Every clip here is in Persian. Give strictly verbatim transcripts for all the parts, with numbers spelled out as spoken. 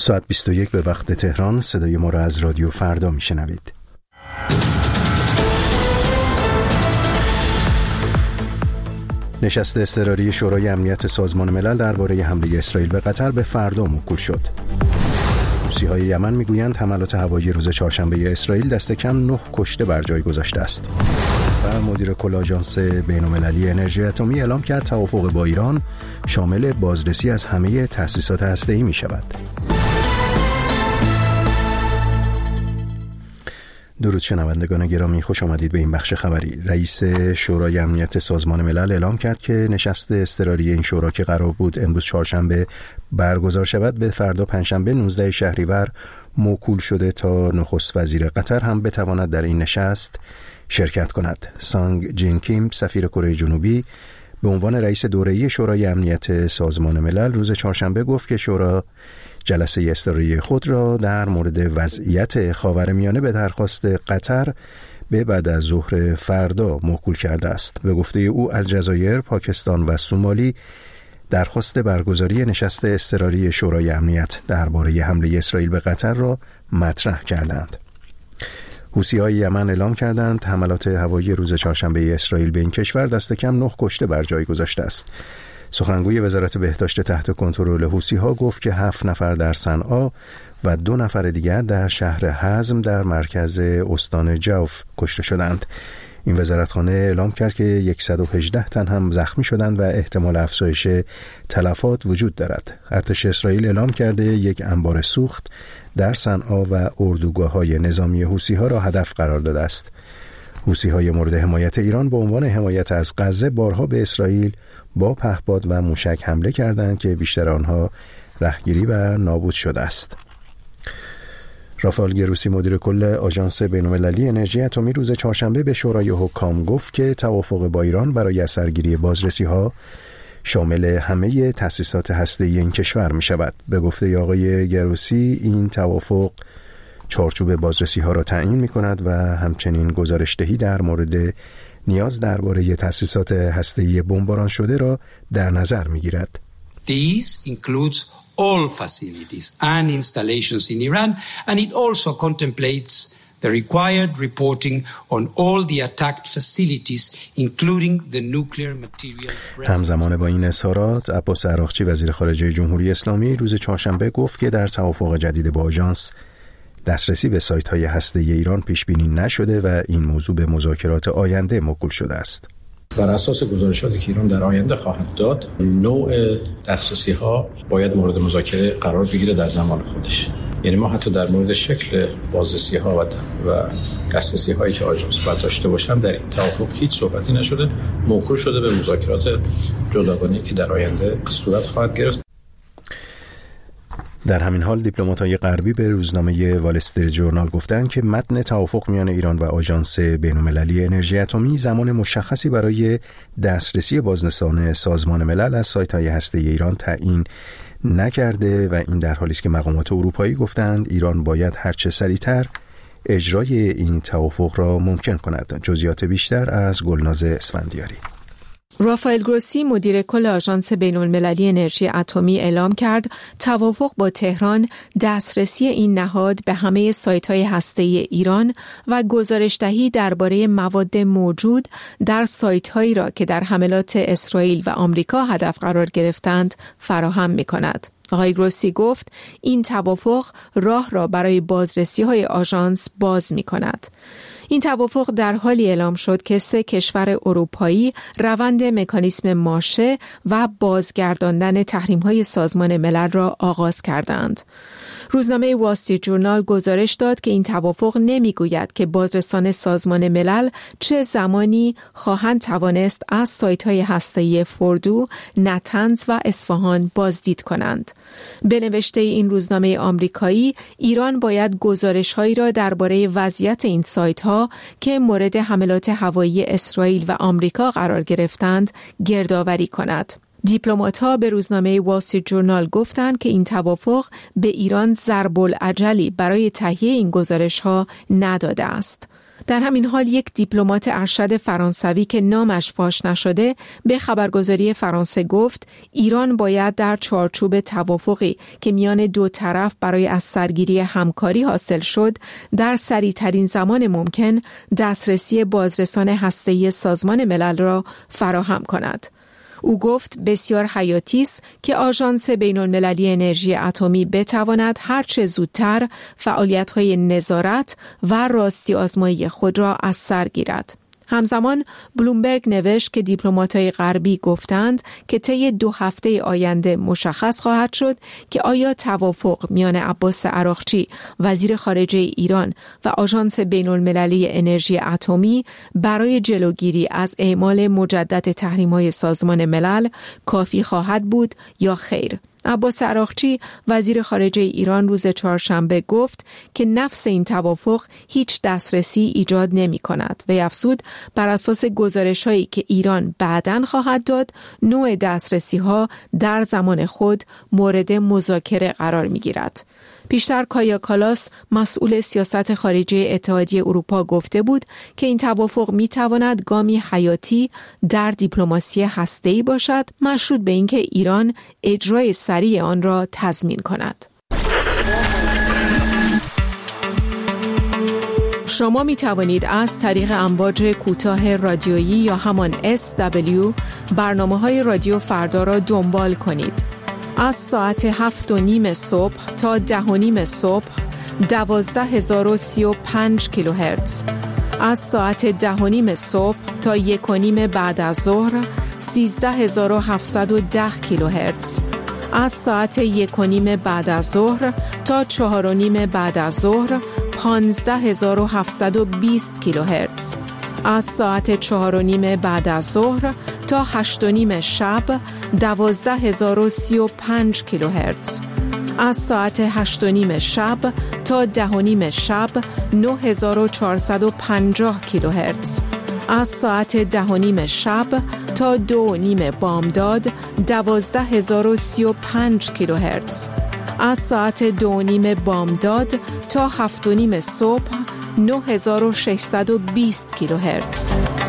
ساعت بیست و یک به وقت تهران. صدای ما را از رادیو فردا میشنوید. نشست اضطراری شورای امنیت سازمان ملل درباره حمله اسرائیل به قطر به فردا موکول شد. حوثی‌های یمن میگویند حملات هوایی روز چهارشنبه اسرائیل دست کم نه کشته بر جای گذاشته است. و مدیر کل آژانس بین‌المللی انرژی اتمی اعلام کرد توافق با ایران شامل بازرسی از همه تأسیسات هسته‌ای می‌شود. درود شنوندگان گرامی، خوش آمدید به این بخش خبری. رئیس شورای امنیت سازمان ملل اعلام کرد که نشست اضطراری این شورا که قرار بود امروز چهارشنبه برگزار شود به فردا پنجشنبه نوزده شهریور موکول شده تا نخست وزیر قطر هم بتواند در این نشست شرکت کند. سانگ جین کیم سفیر کره جنوبی به عنوان رئیس دوره‌ای شورای امنیت سازمان ملل روز چهارشنبه گفت که شورا جلسه اضطراری خود را در مورد وضعیت خاورمیانه به درخواست قطر به بعد از ظهر فردا موکول کرده است. به گفته او الجزایر، پاکستان و سومالی درخواست برگزاری نشست اضطراری شورای امنیت درباره حمله اسرائیل به قطر را مطرح کردند. حوثی‌های یمن اعلام کردند حملات هوایی روز چهارشنبه اسرائیل به این کشور دست کم نه کشته بر جای گذاشته است. سخنگوی وزارت بهداشت تحت کنترل حوثی‌ها گفت که هفت نفر در صنعا و دو نفر دیگر در شهر حزم در مرکز استان جوف کشته شدند. این وزارتخانه اعلام کرد که صد و هجده تن هم زخمی شدند و احتمال افزایش تلفات وجود دارد. ارتش اسرائیل اعلام کرده یک انبار سوخت در صنعا و اردوگاه‌های نظامی حوثی‌ها را هدف قرار داده است. حوثی‌های مورد حمایت ایران به عنوان حمایت از غزه بارها به اسرائیل با پهپاد و موشک حمله کردند که بیشتر آنها رهگیری و نابود شده است. رافائل گروسی مدیر کل آژانس بین‌المللی انرژی اتمی روز چهارشنبه به شورای حکام گفت که توافق با ایران برای اثرگیری بازرسی‌ها شامل همه تأسیسات هسته‌ای این کشور می شود. به گفته آقای گروسی این توافق چارچوب بازرسی‌ها را تعیین می کند و همچنین گزارش‌دهی در مورد نیاز درباره تأسیسات هسته‌ای بمباران شده را در نظر می‌گیرد. This includes all facilities and installations in Iran, and it also contemplates the required reporting on all the attacked facilities, including the nuclear material. همزمان با این اظهارات، عباس عراقچی وزیر خارجه جمهوری اسلامی روز چهارشنبه گفت که در توافق جدید با آژانس دسترسی به سایت‌های هسته‌ای ایران پیش بینی نشده و این موضوع به مذاکرات آینده موکول شده است. بر اساس گزارشاتی که ایران در آینده خواهد داد، نوع دسترسی‌ها باید مورد مذاکره قرار بگیره در زمان خودش. یعنی ما حتی در مورد شکل بازرسی‌ها و دسترسی‌هایی که آژانس باید داشته باشن در این توافق هیچ صحبتی نشده، موکول شده به مذاکرات جداگانه‌ای که در آینده صورت خواهد گرفت. در همین حال دیپلمات‌های غربی به روزنامه وال استریت جورنال گفتند که متن توافق میان ایران و آژانس بین‌المللی انرژی اتمی زمان مشخصی برای دسترسی بازرسان سازمان ملل از سایت‌های هسته‌ای ایران تعیین نکرده و این در حالی است که مقامات اروپایی گفتند ایران باید هرچه سریعتر اجرای این توافق را ممکن کند. جزئیات بیشتر از گلناز اسفندیاری. رافائل گروسی مدیر کل آژانس بین‌المللی انرژی اتمی اعلام کرد توافق با تهران دسترسی این نهاد به همه سایت‌های هسته‌ای ایران و گزارش‌دهی درباره مواد موجود در سایت‌هایی را که در حملات اسرائیل و آمریکا هدف قرار گرفتند فراهم می‌کند. آقای گروسی گفت این توافق راه را برای بازرسی‌های آژانس باز می‌کند. این توافق در حالی اعلام شد که سه کشور اروپایی روند مکانیسم ماشه و بازگرداندن تحریم‌های سازمان ملل را آغاز کردند. روزنامه وال استریت جورنال گزارش داد که این توافق نمیگوید که بازرسان سازمان ملل چه زمانی خواهند توانست از سایت‌های هسته‌ای فوردو، نتنز و اصفهان بازدید کنند. به نوشته این روزنامه آمریکایی، ایران باید گزارش‌هایی را درباره وضعیت این سایت‌ها که مورد حملات هوایی اسرائیل و آمریکا قرار گرفتند گردآوری کند. دیپلمات‌ها به روزنامه وال استریت جورنال گفتند که این توافق به ایران ضرب العجلی برای تهیه این گزارش‌ها نداده است. در همین حال یک دیپلمات ارشد فرانسوی که نامش فاش نشده به خبرگزاری فرانسه گفت ایران باید در چارچوب توافقی که میان دو طرف برای از سرگیری همکاری حاصل شد در سریع‌ترین زمان ممکن دسترسی بازرسان هسته‌ای سازمان ملل را فراهم کند. او گفت بسیار حیاتی است که آژانس بین‌المللی انرژی اتمی بتواند هرچه زودتر فعالیت‌های نظارت و راستی آزمایی خود را از سر گیرد. همزمان بلومبرگ نوشت که دیپلمات‌های غربی گفتند که طی دو هفته آینده مشخص خواهد شد که آیا توافق میان عباس عراقچی وزیر خارجه ایران و آژانس بین‌المللی انرژی اتمی برای جلوگیری از اعمال مجدد تحریم‌های سازمان ملل کافی خواهد بود یا خیر. عباس عراقچی وزیر خارجه ایران روز چهارشنبه گفت که نفس این توافق هیچ دسترسی ایجاد نمی کند و افزود بر اساس گزارش‌هایی که ایران بعداً خواهد داد نوع دسترسی‌ها در زمان خود مورد مذاکره قرار می‌گیرد. پیشتر کایا کالاس مسئول سیاست خارجی اتحادیه اروپا گفته بود که این توافق می‌تواند گامی حیاتی در دیپلماسی هسته‌ای باشد مشروط به اینکه ایران اجرای سریع آن را تضمین کند. شما می توانید از طریق امواج کوتاه رادیویی یا همان اس دبلیو برنامه‌های رادیو فردا را دنبال کنید. از ساعت هفت و نیم صبح تا ده و نیم صبح دوازده هزار و سی و پنج کیلوهرتز، از ساعت ده و نیم صبح تا یک و نیم بعد از ظهر سیزده هزار و هفتصد و ده کیلوهرتز، از ساعت یک و نیم بعد از ظهر تا چهار و نیم بعد از ظهر پانزده هزار و هفتصد و بیست کیلوهرتز، از ساعت چهار و نیم بعد از ظهر تا هشت و نیم شب دوازده هزار و سی و پنج کیلوهرتز، از ساعت هشت و نیم شب تا ده و نیم شب نه هزار و چهارصد و پنجاه کیلوهرتز، از ساعت ده و نیم شب تا دو و نیم بامداد دوازده هزار و سی و پنج کیلوهرتز، از ساعت دو و نیم بامداد تا هفت و نیم صبح نه هزار و ششصد و بیست کیلوهرتز.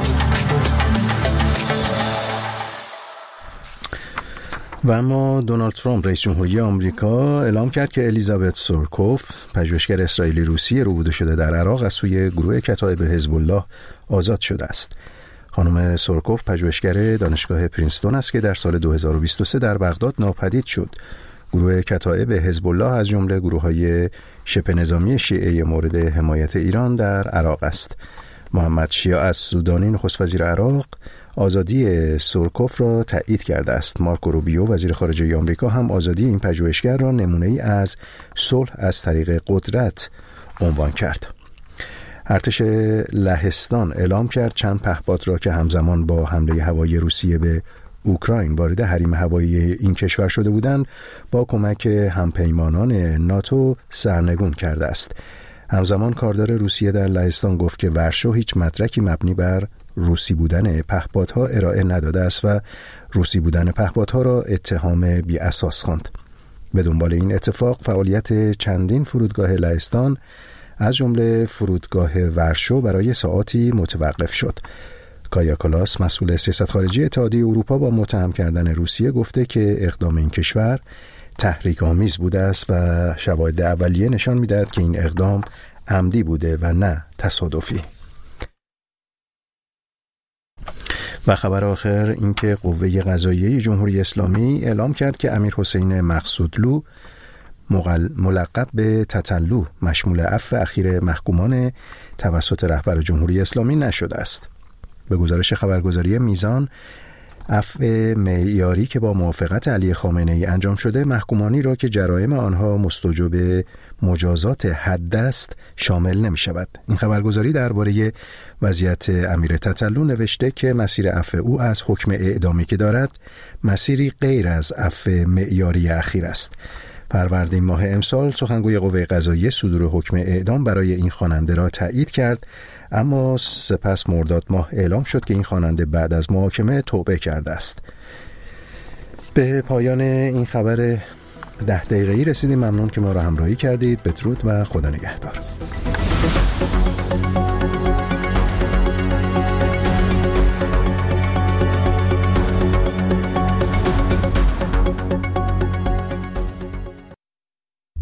و اما دونالد ترامپ رئیس جمهوری آمریکا اعلام کرد که الیزابت سورکوف پژوهشگر اسرائیلی روسی ربوده شده در عراق از سوی گروه کتایب حزب الله آزاد شده است. خانم سورکوف پژوهشگر دانشگاه پرینستون است که در سال دو هزار و بیست و سه در بغداد ناپدید شد. گروه کتایب حزب الله از جمله گروه‌های شبه نظامی شیعه مورد حمایت ایران در عراق است. محمد شیع السودانی نخست وزیر عراق آزادی سورکوف را تایید کرده است. مارکو روبیو وزیر خارجه آمریکا هم آزادی این پژوهشگر را نمونه‌ای از صلح از طریق قدرت عنوان کرد. ارتش لهستان اعلام کرد چند پهپاد را که همزمان با حمله هوایی روسیه به اوکراین وارد حریم هوایی این کشور شده بودند با کمک همپیمانان ناتو سرنگون کرده است. همزمان کاردار روسیه در لهستان گفت که ورشو هیچ مدرکی مبنی بر روسی بودن پهپادها ارائه نداده است و روسی بودن پهپادها را اتهام بی اساس خواند. به دنبال این اتفاق فعالیت چندین فرودگاه لهستان از جمله فرودگاه ورشو برای ساعاتی متوقف شد. کایا کالاس مسئول سیاست خارجی اتحادیه اروپا با متهم کردن روسیه گفته که اقدام این کشور تحریک آمیز بوده است و شواهد اولیه نشان می‌دهد که این اقدام عمدی بوده و نه تصادفی. و خبر آخر این که قوه قضاییه جمهوری اسلامی اعلام کرد که امیر حسین مقصودلو ملقب به تتلو مشمول عفو اخیر محکومان توسط رهبر جمهوری اسلامی نشده است. به گزارش خبرگزاری میزان، عفو معیاری که با موافقت علی خامنه‌ای انجام شده محکومانی را که جرایم آنها مستوجب مجازات حد است شامل نمی شود. این خبرگزاری درباره وضعیت امیر تتلو نوشته که مسیر عفو او از حکم اعدامی که دارد مسیری غیر از عفو معیاری اخیر است. فروردین ماه امسال سخنگوی قوه قضاییه صدور حکم اعدام برای این خواننده را تایید کرد، اما سپس مرداد ماه اعلام شد که این خواننده بعد از محاکمه توبه کرده است. به پایان این خبر ده دقیقه‌ای رسیدیم. ممنون که ما را همراهی کردید. بدرود و خدا نگهدار.